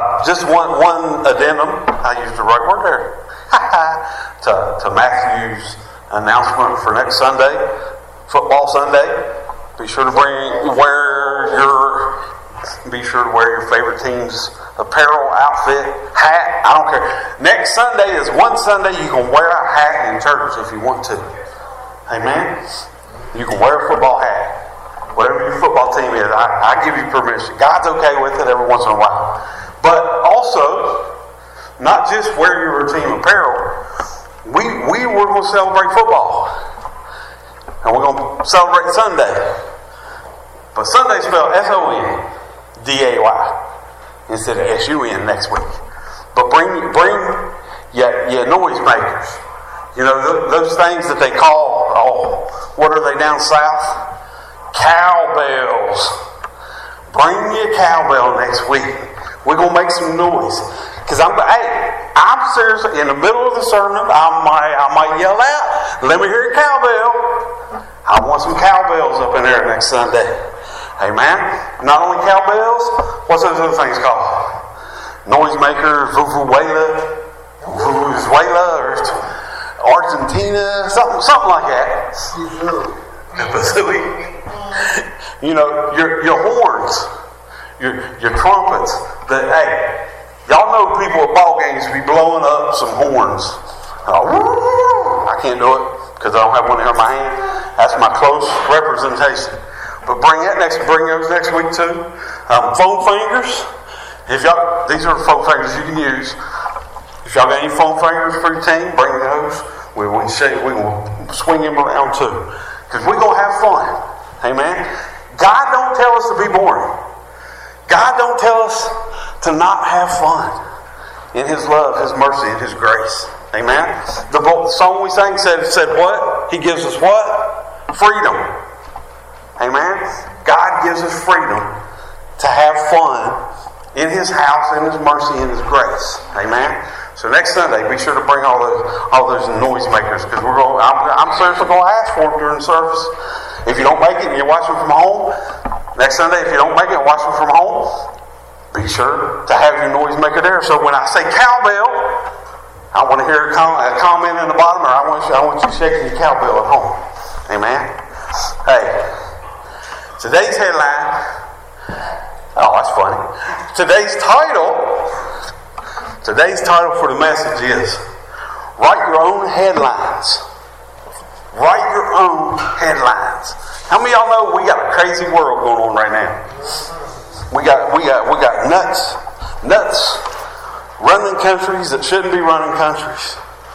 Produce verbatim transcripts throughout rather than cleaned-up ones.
Uh, just one one addendum. I used the right word there. to, to Matthew's announcement for next Sunday, football Sunday. Be sure to bring wear your be sure to wear your favorite team's apparel, outfit, hat. I don't care. Next Sunday is one Sunday you can wear a hat in church if you want to. Amen. You can wear a football hat. Whatever your football team is, I, I give you permission. God's okay with it every once in a while. But also, not just wear your team apparel. We we were going to celebrate football. And we're going to celebrate Sunday. But Sunday spelled S O N D A Y instead of S U N next week. But bring bring your, your noise makers. You know, th- those things that they call, oh, what are they down south? Cowbells. Bring your cowbell next week. We're going to make some noise. Because I'm, hey, I'm seriously, in the middle of the sermon, I might, I might yell out, let me hear your cowbell. I want some cowbells up in there next Sunday. Amen. Not only cowbells, what's those other things called? Noisemakers, vuvuela, vuvuzuela, or Argentina, something, something like that. You know, your your horns, your your trumpets. That hey, y'all know people at ball games be blowing up some horns. Oh, I can't do it because I don't have one here in my hand. That's my close representation. But bring that next, bring those next week too. Um, foam fingers. If y'all, these are foam fingers you can use. If y'all got any foam fingers for your team, bring those. We we shake, we will swing them around too, because we're gonna have fun. Amen. God don't tell us to be boring. God don't tell us to not have fun. In His love, His mercy, and His grace. Amen. The song we sang said said what? He gives us what? Freedom. Amen. God gives us freedom to have fun in His house, in His mercy, and His grace. Amen. So next Sunday, be sure to bring all those all those noisemakers, because we're going. I'm, I'm seriously going to ask for them during the service. If you don't make it and you're watching from home, next Sunday, if you don't make it and watching from home, be sure to have your noisemaker there. So when I say cowbell, I want to hear a, com- a comment in the bottom, or I want you, I want you shaking your cowbell at home. Amen. Hey, today's headline. Oh, that's funny. Today's title. Today's title for the message is Write Your Own Headlines. Write your own headlines. How many of y'all know we got a crazy world going on right now? We got we got we got nuts, nuts running countries that shouldn't be running countries.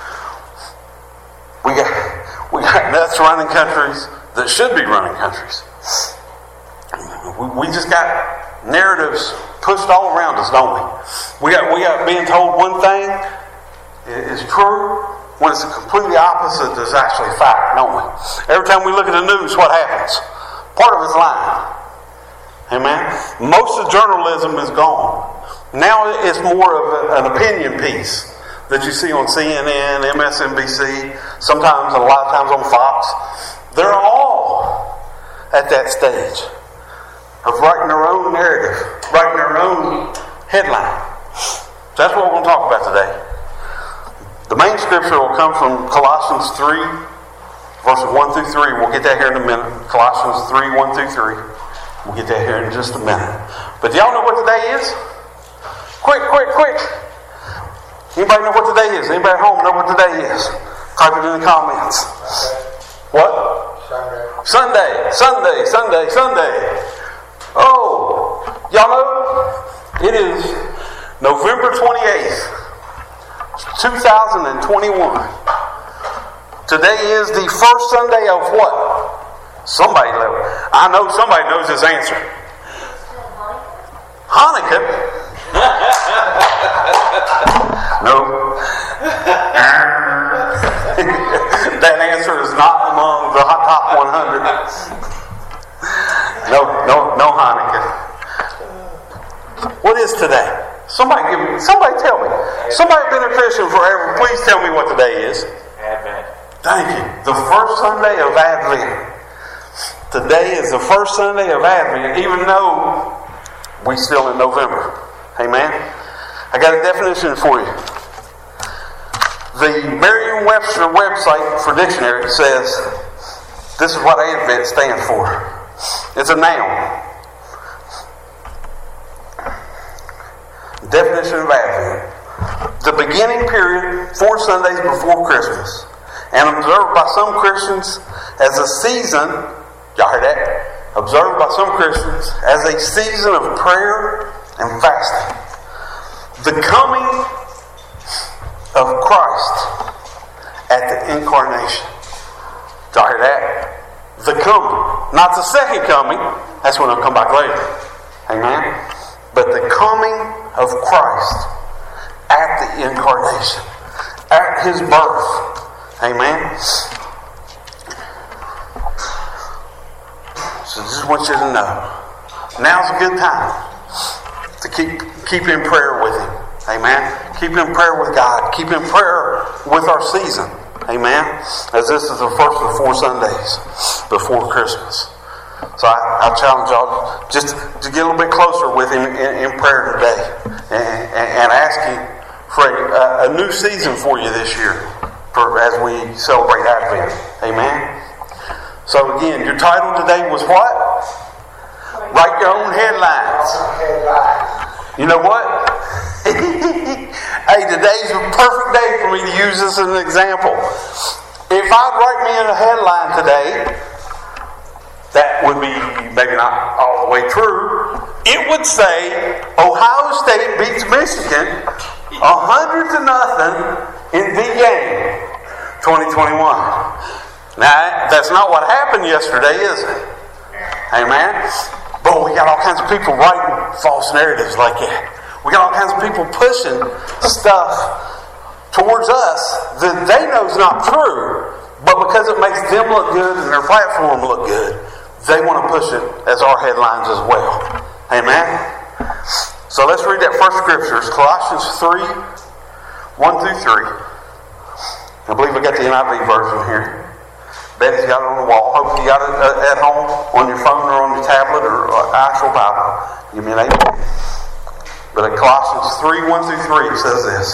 We got we got nuts running countries that should be running countries. We, we just got narratives pushed all around us, don't we? We got we got being told one thing is true when it's completely opposite is actually fact, don't we? Every time we look at the news, what happens? Part of it's lying. Amen? Most of journalism is gone. Now it's more of an opinion piece that you see on C N N, M S N B C, sometimes, a lot of times on Fox. They're all at that stage of writing their own narrative, writing their own headline. So that's what we're going to talk about today. The main scripture will come from Colossians three, verses one through three. We'll get that here in a minute. Colossians three, one through three. We'll get that here in just a minute. But do y'all know what today is? Quick, quick, quick. Anybody know what today is? Anybody at home know what today is? Type it in the comments. What? Sunday. Sunday, Sunday, Sunday. Oh, y'all know? It is November twenty-eighth. two thousand twenty-one. Today is the first Sunday of what? Somebody knows. I know somebody knows this answer. Hanukkah. No. That answer is not among the top one hundred. No, no, no Hanukkah. What is today? Somebody give me, somebody tell me. Somebody been a Christian forever, please tell me what today is. Advent. Thank you. The first Sunday of Advent. Today is the first Sunday of Advent, even though we're still in November. Amen? got a definition for you. The Merriam-Webster website for dictionary says this is what Advent stands for. It's a noun. Definition of Advent: the beginning period four Sundays before Christmas, and observed by some Christians as a season. Y'all heard that? Observed by some Christians as a season of prayer and fasting. The coming of Christ at the incarnation. Y'all hear that? The coming. Not the second coming. That's when I'll come back later. Amen? But the coming of Christ at the incarnation. At His birth. Amen? So I just want you to know. Now's a good time to keep, keep in prayer with Him. Amen? Keep in prayer with God. Keep in prayer with our season. Amen? As this is the first of four Sundays before Christmas. So I, I challenge y'all just to get a little bit closer with Him in, in prayer today. And, and, and ask Him for a, a new season for you this year for, as we celebrate Advent. Amen? So again, your title today was what? Write your own headlines. You know what? Hey, today's a perfect day for me to use this as an example. If I'd write me in a headline today, that would be maybe not all the way true. It would say, Ohio State beats Michigan a hundred to nothing in the game twenty twenty-one. Now, that's not what happened yesterday, is it? Amen? But we got all kinds of people writing false narratives like that. We got all kinds of people pushing stuff towards us that they know is not true, but because it makes them look good and their platform look good, they want to push it as our headlines as well. Amen? So let's read that first scripture. It's Colossians three, one through three. I believe we got the N I V version here. Betty's got it on the wall. Hope you got it at home on your phone or on your tablet or actual Bible. Give me an amen. But at Colossians three, one through three, it says this.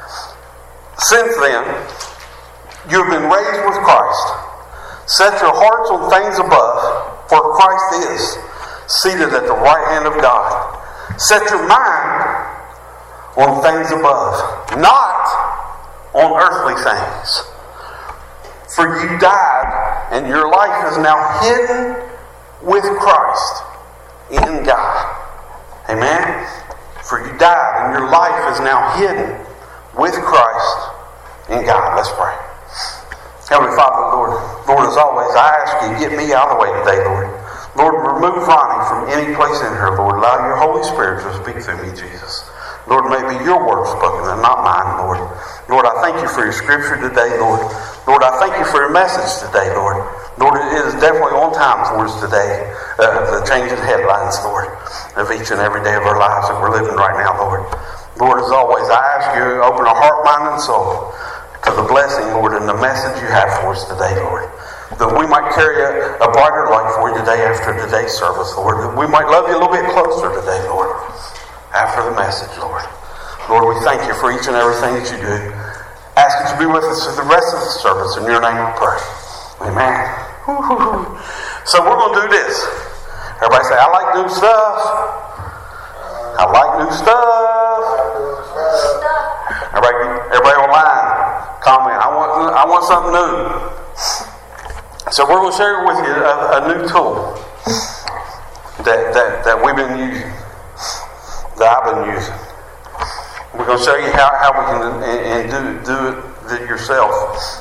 Since then, you have been raised with Christ. Set your hearts on things above, for Christ is seated at the right hand of God. Set your mind on things above, not on earthly things. For you died, and your life is now hidden with Christ in God. Amen? For you died, and your life is now hidden with Christ in God. Let's pray. Heavenly Father, Lord, Lord, as always, I ask you, get me out of the way today, Lord. Lord, remove Ronnie from any place in here, Lord. Allow your Holy Spirit to speak through me, Jesus. Lord, may be your word spoken and not mine, Lord. Lord, I thank you for your scripture today, Lord. Lord, I thank you for your message today, Lord. Lord, it is definitely on time for us today, uh, the changing headlines, Lord, of each and every day of our lives that we're living right now, Lord. Lord, as always, I ask you to open our heart, mind, and soul to the blessing, Lord, and the message you have for us today, Lord. That we might carry a, a brighter light for you today after today's service, Lord. That we might love you a little bit closer today, Lord, after the message, Lord. Lord, we thank you for each and everything that you do. Ask that you be with us for the rest of the service. In your name we pray. Amen. Woo-hoo-hoo. So we're going to do this. Everybody say, I like new stuff. I like new stuff. Everybody, everybody online, comment. I want, I want something new. So we're going to share with you a, a new tool that, that, that we've been using, that I've been using. We're going to show you how, how we can and, and do, do it, it yourself.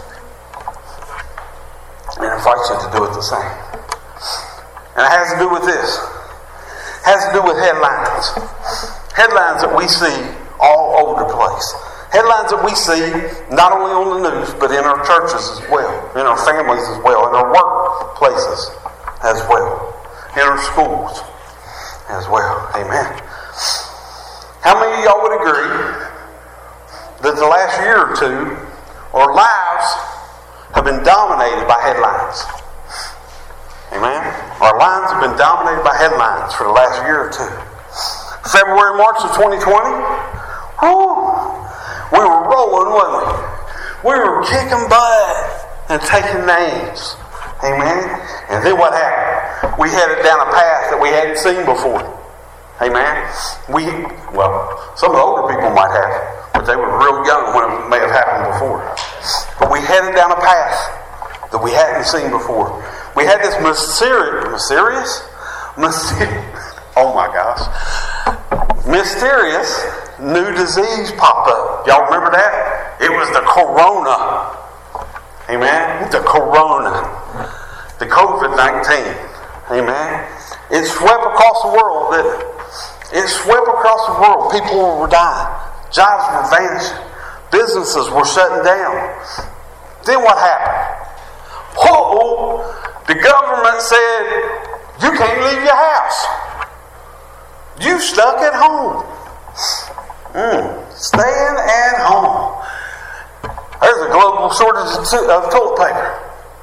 And invite you to do it the same. And it has to do with this. It has to do with headlines. Headlines that we see all over the place. Headlines that we see not only on the news, but in our churches as well, in our families as well, in our workplaces as well, in our schools as well. Amen. How many of y'all would agree that the last year or two, our lives have been dominated by headlines? Amen. Our lives have been dominated by headlines for the last year or two. February, March of twenty twenty, Whew. We were rolling, wasn't we? We were kicking butt and taking names. Amen. And then what happened? We headed down a path that we hadn't seen before. Amen. We, well, some of the older people might have, but they were real young when it may have happened before. But we headed down a path that we hadn't seen before. We had this mysterious, mysterious, mysterious, oh my gosh, mysterious new disease pop up. Y'all remember that? It was the corona. Amen. The corona. The covid nineteen. Amen. It swept across the world, didn't it? It swept across the world. People were dying. Jobs were vanishing. Businesses were shutting down. Then what happened? Whoa! The government said, you can't leave your house. You stuck at home. Mm, staying at home. There's a global shortage of toilet paper.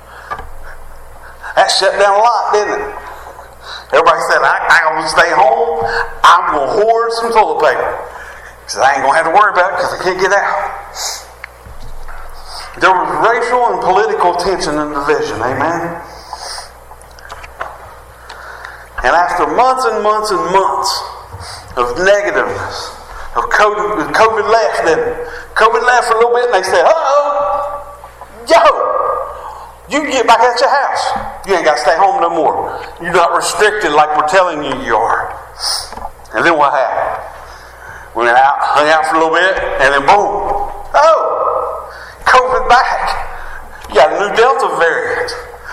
That shut down a lot, didn't it? Everybody said, I, I'm going to stay home. I'm going to hoard some toilet paper. He said, I ain't going to have to worry about it because I can't get out. There was racial and political tension and division. Amen? And after months and months and months of negativeness, of COVID, COVID left, didn't it? COVID left for a little bit and they said, uh-oh, yo, you can get back at your house. You ain't got to stay home no more. You're not restricted like we're telling you you are. And then what happened? We went out, hung out for a little bit, and then boom. Oh, COVID back. You got a new Delta variant.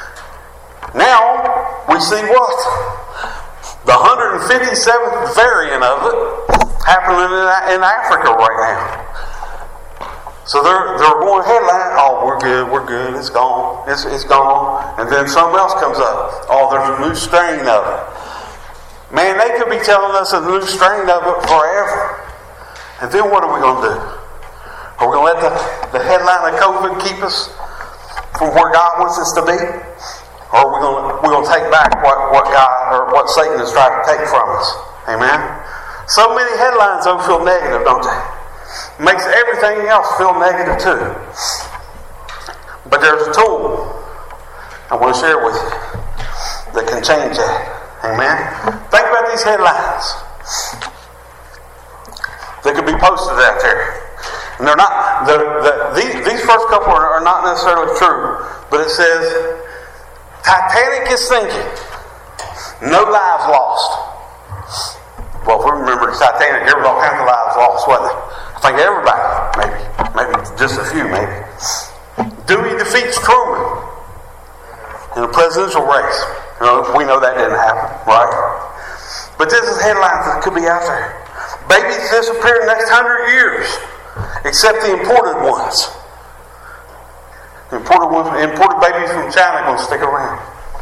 Now, we see what? The one hundred fifty-seventh variant of it happening in, in Africa right now. So they're they're going headline, oh, we're good, we're good, it's gone, it's it's gone. And then something else comes up. Oh, there's a new strain of it. Man, they could be telling us a new strain of it forever. And then what are we going to do? Are we going to let the, the headline of COVID keep us from where God wants us to be? Or are we going to, we're going to take back what, what God or what Satan has tried to take from us? Amen? So many headlines don't feel negative, don't they? Makes everything else feel negative too. But there's a tool I want to share with you that can change that. Amen? Think about these headlines. They could be posted out there. And they're not, the, the, these, these first couple are, are not necessarily true. But it says, Titanic is sinking. No lives lost. Well, if we remember the Titanic, there was all kinds of lives lost, wasn't there? I think everybody, maybe. Maybe just a few, maybe. Dewey defeats Truman in a presidential race. You know, we know that didn't happen, right? But this is headlines that could be out there. Babies disappear in the next hundred years, except the imported ones. The imported ones, imported babies from China are going to stick around.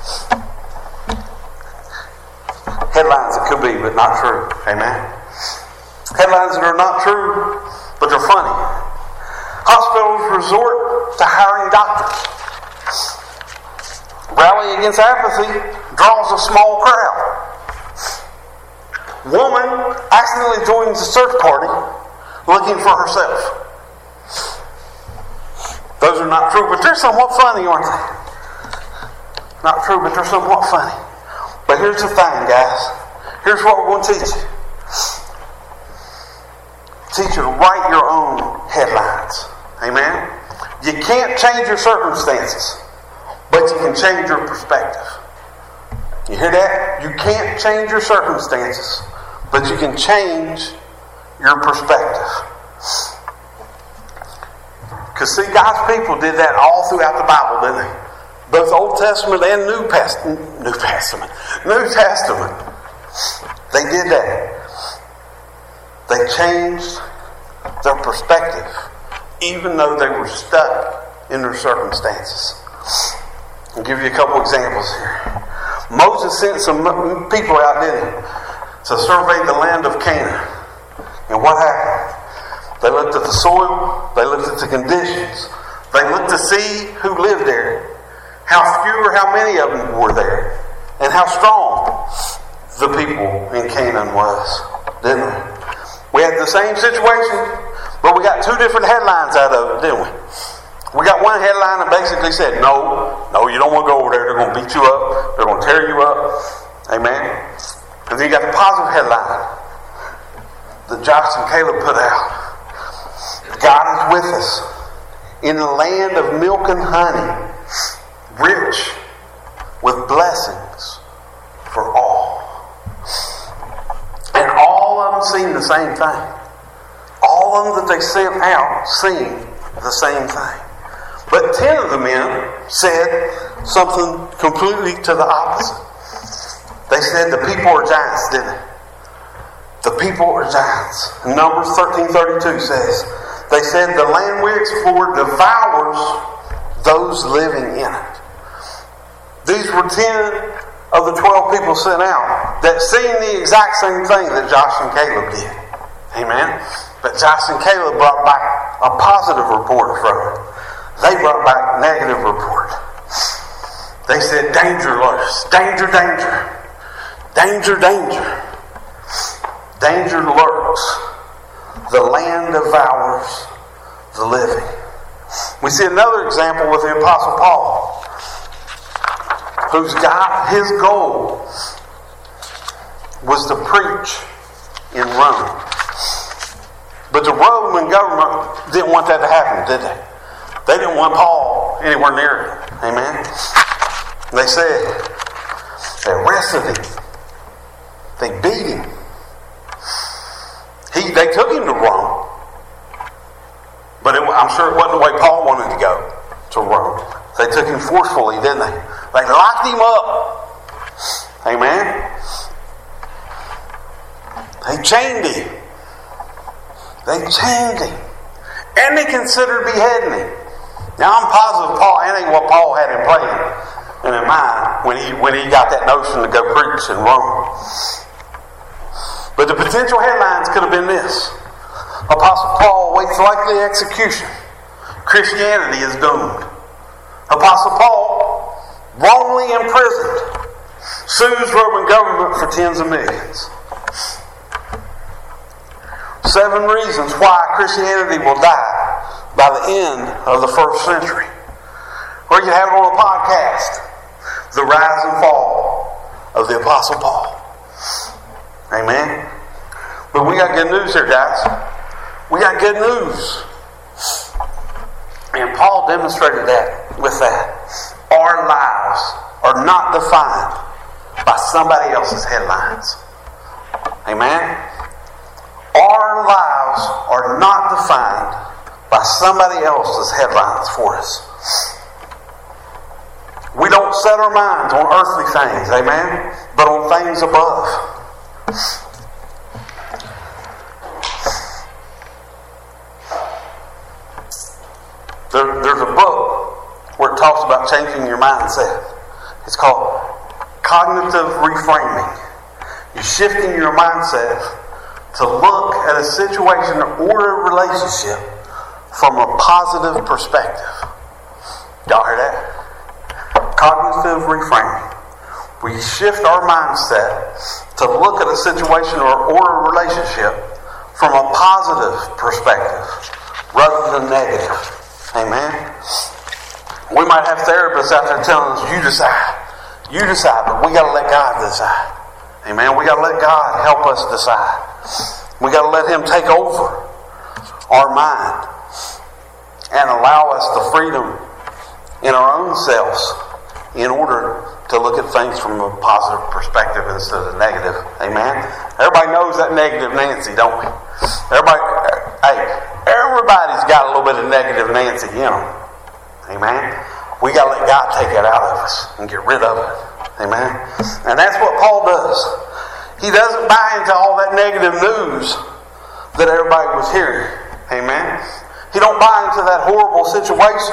Headlines that could be, but not true. Amen. Headlines that are not true, but they're funny. Hospitals resort to hiring doctors. Rally against apathy draws a small crowd. Woman accidentally joins a search party looking for herself. Those are not true, but they're somewhat funny, aren't they? Not true, but they're somewhat funny. But here's the thing, guys. Here's what we're going to teach you. Teach you to write your own headlines. Amen? You can't change your circumstances, but you can change your perspective. You hear that? You can't change your circumstances, but you can change your perspective. Because see, God's people did that all throughout the Bible, didn't they? Both Old Testament and New Testament. New Testament. New Testament. They did that. They changed their perspective, even though they were stuck in their circumstances. I'll give you a couple examples here. Moses sent some people out, didn't he, to survey the land of Canaan. And what happened? They looked at the soil, they looked at the conditions, they looked to see who lived there, how few or how many of them were there, and how strong the people in Canaan was, didn't they? We had the same situation, but we got two different headlines out of it, didn't we? We got one headline that basically said, no, no, you don't want to go over there. They're going to beat you up. They're going to tear you up. Amen. And then you got the positive headline that Joshua and Caleb put out. God is with us in the land of milk and honey, rich with blessings for all. And all of them seen the same thing. All of them that they sent out seen the same thing. But ten of the men said something completely to the opposite. They said the people are giants, didn't they? The people are giants. Numbers thirteen thirty-two says, they said the land we explored devours those living in it. These were ten of the twelve people sent out that seen the exact same thing that Joshua and Caleb did. Amen. But Joshua and Caleb brought back a positive report from it. They brought back negative report. They said danger lurks, danger, danger, danger, danger, danger lurks. The land devours the living. We see another example with the Apostle Paul, who's got his goal was to preach in Rome. But the Roman government didn't want that to happen, did they? They didn't want Paul anywhere near it. Amen? They said, they arrested him. They beat him. He, they took him to Rome. But it, I'm sure it wasn't the way Paul wanted to go to Rome. They took him forcefully, didn't they? They locked him up. Amen? They chained him. They chained him. And they considered beheading him. Now I'm positive Paul, that ain't what Paul had in plan and in mind when he when he got that notion to go preach in Rome. But the potential headlines could have been this: Apostle Paul waits likely execution. Christianity is doomed. Apostle Paul, wrongly imprisoned, sues Roman government for tens of millions. Seven reasons why Christianity will die by the end of the first century. Or you can have it on a podcast. The rise and fall of the Apostle Paul. Amen. But we got good news here, guys. We got good news. And Paul demonstrated that with that. Our lives are not defined by somebody else's headlines. Amen. Our lives are not defined by somebody else's headlines for us. We don't set our minds on earthly things, amen, but on things above. There, there's a book where it talks about changing your mindset. It's called Cognitive Reframing. You're shifting your mindset to look at a situation or a relationship from a positive perspective. Y'all hear that? Cognitive reframing. We shift our mindset to look at a situation or, or a relationship from a positive perspective rather than negative. Amen? We might have therapists out there telling us, you decide. You decide, but we got to let God decide. Amen? We got to let God help us decide. We got to let Him take over our mind and allow us the freedom in our own selves in order to look at things from a positive perspective instead of negative. Amen? Everybody knows that negative Nancy, don't we? Everybody, hey, everybody's got a little bit of negative Nancy in them. Amen? We got to let God take that out of us and get rid of it. Amen? And that's what Paul does. He doesn't buy into all that negative news that everybody was hearing. Amen? He don't buy into that horrible situation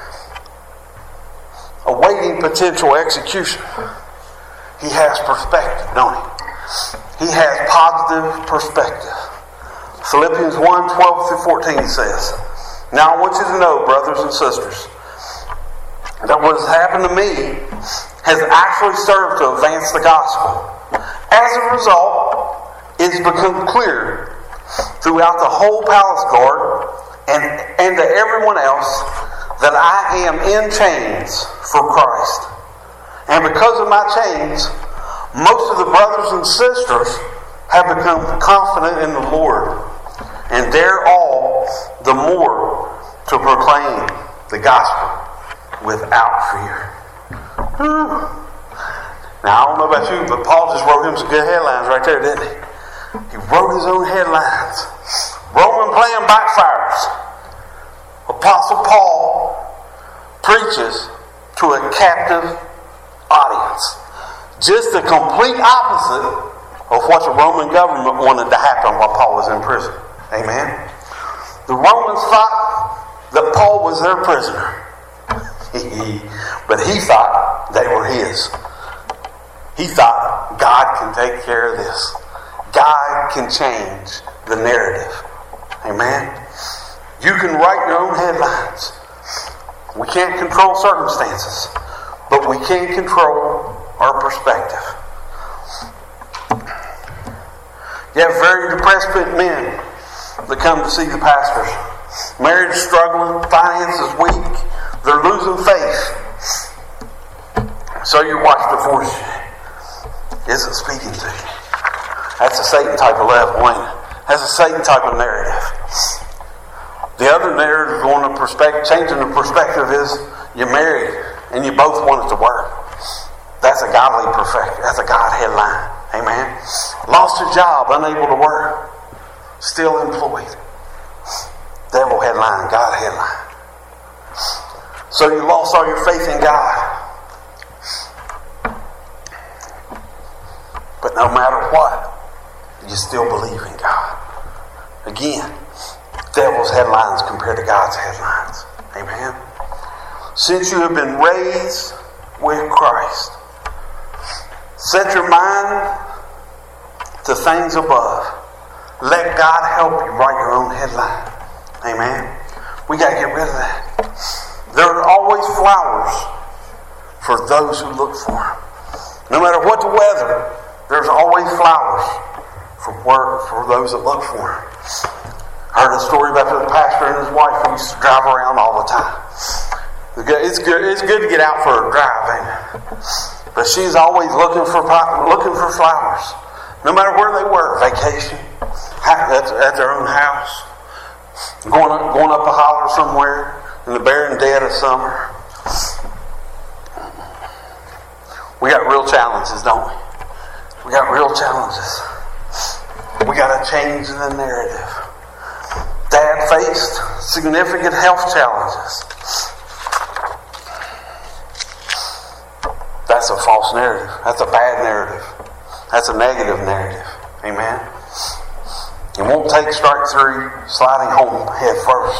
awaiting potential execution. He has perspective, don't he? He has positive perspective. Philippians one, twelve through fourteen says, now I want you to know, brothers and sisters, that what has happened to me has actually served to advance the gospel. As a result, it's become clear throughout the whole palace guard and, and to everyone else that I am in chains for Christ. And because of my chains, most of the brothers and sisters have become confident in the Lord and dare all the more to proclaim the gospel without fear. Whew. Now, I don't know about you, but Paul just wrote him some good headlines right there, didn't he? He wrote his own headlines. Roman plan backfires. Apostle Paul preaches to a captive audience. Just the complete opposite of what the Roman government wanted to happen while Paul was in prison. Amen? The Romans thought that Paul was their prisoner. But he thought they were his. He thought God can take care of this. God can change the narrative. Amen? You can write your own headlines. We can't control circumstances, but we can control our perspective. You have very depressed men that come to see the pastors. Marriage is struggling, finances weak, they're losing faith. So your wife divorces you. Isn't speaking to you. That's a Satan type of level, ain't it? That's a Satan type of narrative. The other narrative, going to perspective, changing the perspective, is you're married and you both want it to work. That's a godly perfection. That's a God headline. Amen. Lost a job, unable to work, still employed. Devil headline, God headline. So you lost all your faith in God. But no matter what, you still believe in God. Again, devil's headlines compared to God's headlines. Amen. Since you have been raised with Christ, set your mind to things above. Let God help you write your own headline. Amen. We got to get rid of that. There are always flowers for those who look for them. No matter what the weather, there's always flowers for work for those that look for them. I heard a story about the pastor and his wife who used to drive around all the time. It's good. It's good to get out for a drive, ain't it? But she's always looking for looking for flowers, no matter where they were. Vacation, at, at their own house, going up, going up a holler somewhere in the barren dead of summer. We got real challenges, don't we? We got real challenges. We got to change the narrative. Dad faced significant health challenges. That's a false narrative. That's a bad narrative. That's a negative narrative. Amen. It won't take strike three, sliding home head first.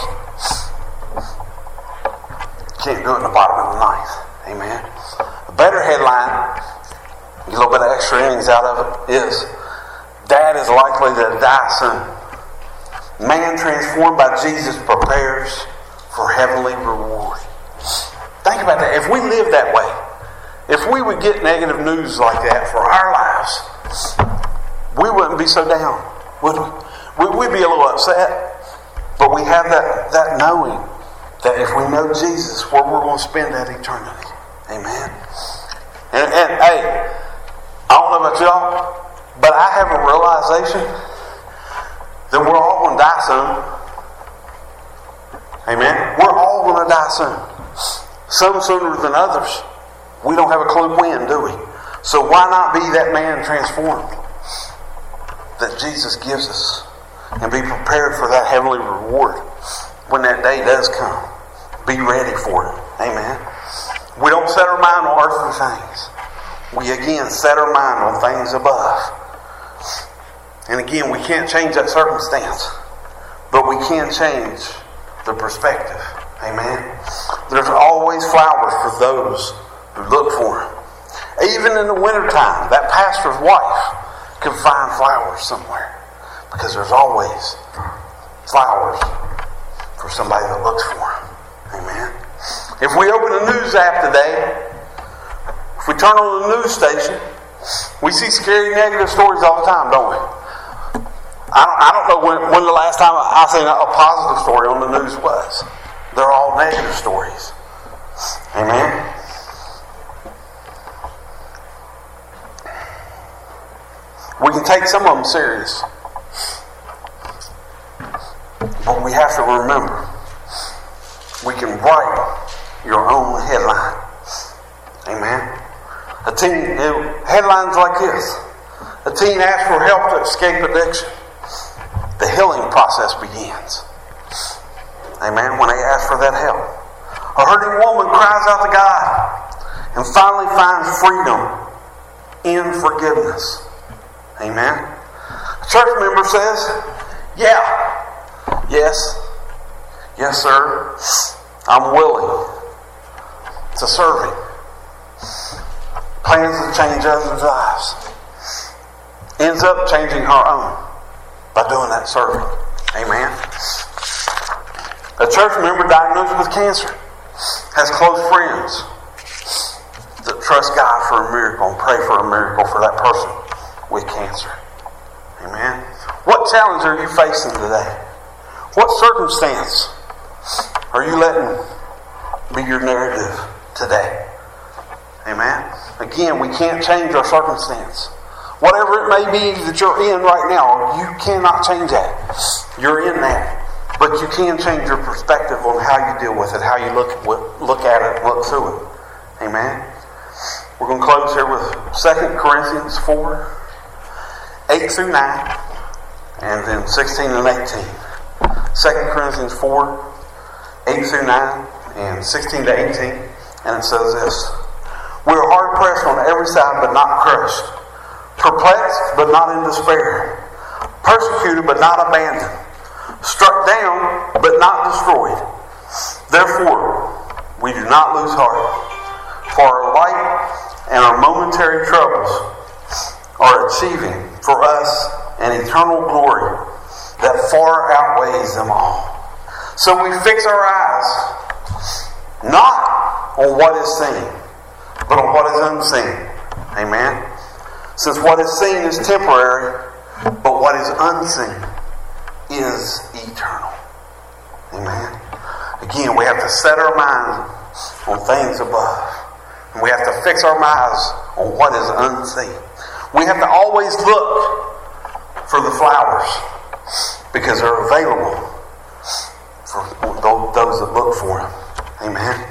Can't do it in the bottom of the ninth. Amen. A better headline, get a little bit of extra innings out of it, is Dad is likely to die soon. Man transformed by Jesus prepares for heavenly reward. Think about that. If we live that way, if we would get negative news like that for our lives, we wouldn't be so down, would we? We'd be a little upset. But we have that, that knowing that if we know Jesus, where we're going to spend that eternity. Amen. And, and hey, I don't know about y'all, but I have a realization that we're all going to die soon. Amen. We're all going to die soon. Some sooner than others. We don't have a clue when, do we? So why not be that man transformed that Jesus gives us and be prepared for that heavenly reward when that day does come? Be ready for it. Amen. We don't set our mind on earthly things. We again set our mind on things above. And again, we can't change that circumstance, but we can change the perspective. Amen. There's always flowers for those who look for them. Even in the wintertime, that pastor's wife can find flowers somewhere, because there's always flowers for somebody that looks for them. Amen. If we open a news app today, if we turn on the news station, we see scary negative stories all the time, don't we? I don't, I don't know when, when the last time I seen a, a positive story on the news was. They're all negative stories. Amen? We can take some of them serious. But we have to remember, we can write your own headline. Amen? A teen, headlines like this. A teen asks for help to escape addiction. The healing process begins. Amen? When they ask for that help. A hurting woman cries out to God and finally finds freedom in forgiveness. Amen? A church member says, yeah, yes, yes, sir, I'm willing to serve Him. Plans to change others' lives. Ends up changing her own by doing that serving. Amen. A church member diagnosed with cancer has close friends that trust God for a miracle and pray for a miracle for that person with cancer. Amen. What challenge are you facing today? What circumstance are you letting be your narrative today? Amen. Again, we can't change our circumstance. Whatever it may be that you're in right now, you cannot change that. You're in that. But you can change your perspective on how you deal with it, how you look look at it, look through it. Amen. We're going to close here with Second Corinthians four, eight through nine, and then sixteen and eighteen. Second Corinthians four, eight through nine, and sixteen to eighteen. And it says this. We are hard pressed on every side, but not crushed. Perplexed, but not in despair. Persecuted, but not abandoned. Struck down, but not destroyed. Therefore, we do not lose heart. For our light and our momentary troubles are achieving for us an eternal glory that far outweighs them all. So we fix our eyes not on what is seen, but on what is unseen. Amen. Since what is seen is temporary, but what is unseen is eternal. Amen. Again, we have to set our minds on things above. And we have to fix our minds on what is unseen. We have to always look for the flowers because they're available for those that look for them. Amen.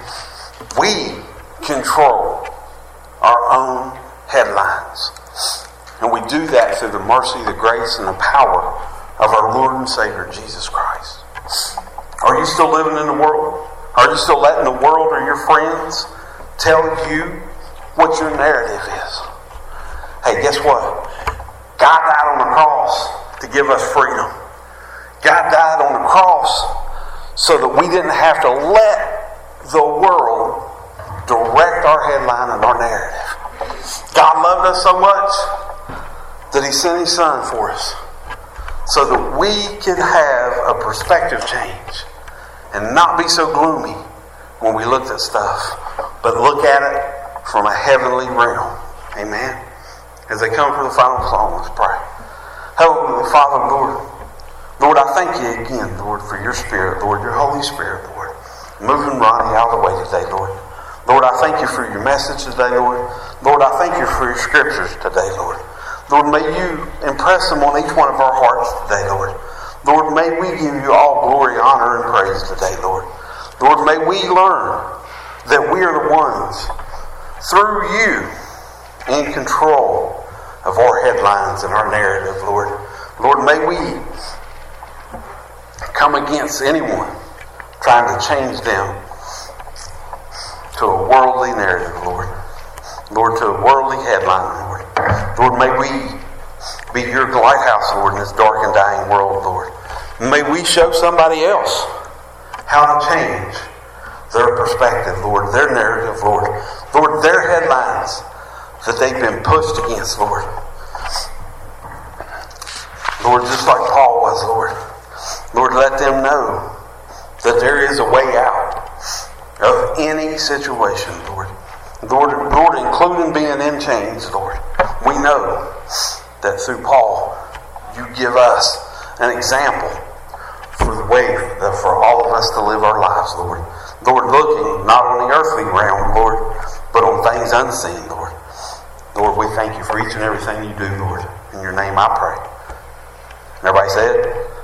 We control our own headlines. And we do that through the mercy, the grace, and the power of our Lord and Savior, Jesus Christ. Are you still living in the world? Are you still letting the world or your friends tell you what your narrative is? Hey, guess what? God died on the cross to give us freedom. God died on the cross so that we didn't have to let the world direct our headline and our narrative. God loved us so much that He sent His Son for us so that we could have a perspective change and not be so gloomy when we looked at stuff, but look at it from a heavenly realm. Amen. As they come for the final song, let's pray. Heavenly Father, Lord, Lord, I thank you again, Lord, for your Spirit, Lord, your Holy Spirit, Lord, moving Ronnie out of the way today, Lord. Lord, I thank you for your message today, Lord. Lord, I thank you for your scriptures today, Lord. Lord, may you impress them on each one of our hearts today, Lord. Lord, may we give you all glory, honor, and praise today, Lord. Lord, may we learn that we are the ones, through you, in control of our headlines and our narrative, Lord. Lord, may we come against anyone trying to change them to a worldly narrative, Lord. Lord, to a worldly headline, Lord. Lord, may we be your lighthouse, Lord, in this dark and dying world, Lord. May we show somebody else how to change their perspective, Lord, their narrative, Lord. Lord, their headlines that they've been pushed against, Lord. Lord, just like Paul was, Lord. Lord, let them know that there is a way out of any situation, Lord. Lord, Lord, including being in chains, Lord. We know that through Paul, you give us an example for the way that for all of us to live our lives, Lord. Lord, looking not on the earthly realm, Lord, but on things unseen, Lord. Lord, we thank you for each and everything you do, Lord. In your name I pray. And everybody said,